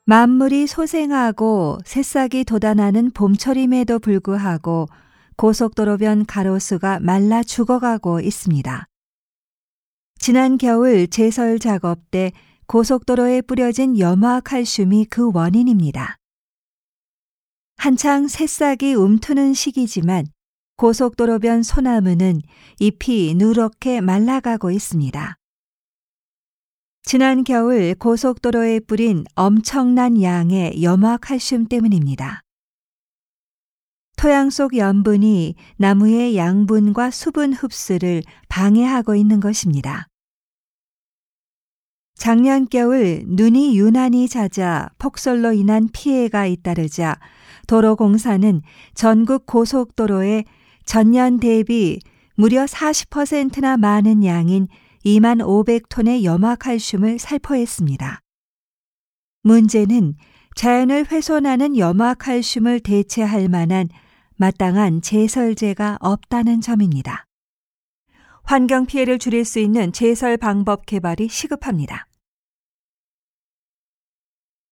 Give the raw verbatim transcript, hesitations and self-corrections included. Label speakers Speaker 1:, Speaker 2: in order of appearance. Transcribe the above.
Speaker 1: 만물이 소생하고 새싹이 돋아나는 봄철임에도 불구하고 고속도로변 가로수가 말라 죽어가고 있습니다. 지난 겨울 제설 작업 때 고속도로에 뿌려진 염화칼슘이 그 원인입니다. 한창 새싹이 움트는 시기지만 고속도로변 소나무는 잎이 누렇게 말라가고 있습니다. 지난 겨울 고속도로에 뿌린 엄청난 양의 염화칼슘 때문입니다. 토양 속 염분이 나무의 양분과 수분 흡수를 방해하고 있는 것입니다. 작년 겨울 눈이 유난히 잦아 폭설로 인한 피해가 잇따르자 도로공사는 전국 고속도로에 전년 대비 무려 사십 퍼센트나 많은 양인 이만 오백 톤의 염화칼슘을 살포했습니다. 문제는 자연을 훼손하는 염화칼슘을 대체할 만한 마땅한 제설제가 없다는 점입니다. 환경 피해를 줄일 수 있는 제설 방법 개발이 시급합니다.